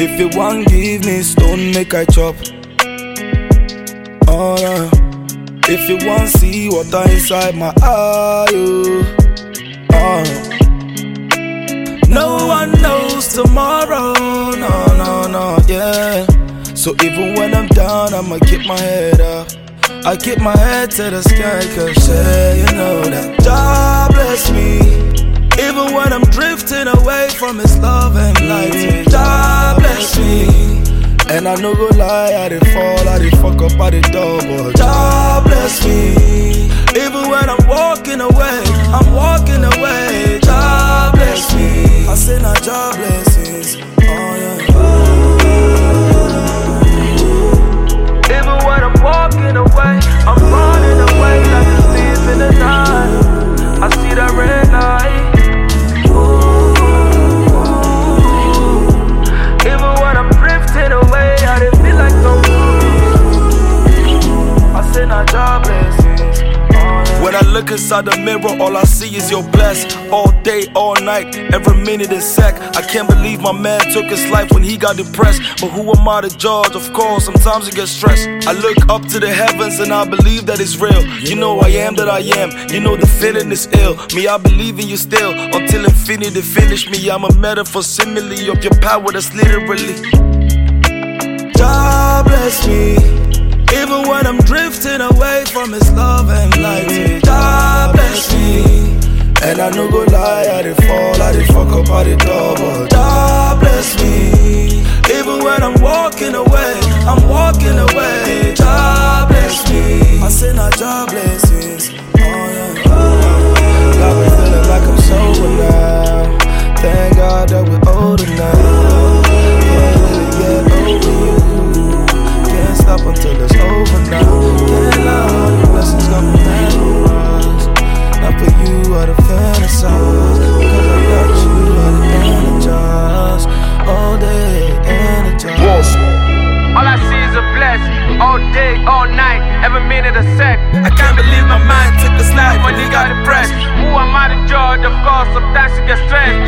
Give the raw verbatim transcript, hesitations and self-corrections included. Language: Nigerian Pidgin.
If you want give me stone, make I chop. Oh no. If you want see water inside my eye, oh. Oh. No one knows tomorrow, no, no, no, yeah. So even when I'm down, I'ma keep my head up. I keep my head to the sky, cause yeah, you know that God bless me. Even when I'm drifting away from His love and light, God bless me. And I no go lie, I did fall, I did fuck up, I did double. God bless me. Even when I'm walking away, I'm walking away. God bless me. I say now God blessings, oh yeah. Even when I'm walking away, I'm running away like a thief in the night. I see that red light. Even when I'm drifting away, I didn't feel like no more. I say now God blessings, oh yeah. When I look inside the mirror, all I see is your bless. All day, all night, every minute and sec. I can't believe my man took his life when he got depressed. But who am I to judge? Of course, sometimes you get stressed. I look up to the heavens and I believe that it's real. You know I am that I am. You know the feeling is ill. Me, I believe in you still. Until infinity finish me. I'm a metaphor simile of your power that's literally. God bless me. Even when I'm drifting away from His love and light, God bless me. And I no go lie, I did fall, I did fuck up, I did double. God bless me. Even when I'm walking away, I'm walking away. God bless me. I say now God blessings, oh yeah. Got me feeling like I'm sober now. Thank God that we're older now. Can't really get over you. Can't stop until it's over now. Can't lie, all the blessings got me memorized. Not for you, I the fantasize. Cause I got you, I the energize. All day, energize. All I see is a blessing. All day, all night, every minute a sec. I can't believe my mind took the slide when he got depressed. Who am I to judge? Of course, sometimes you get stressed.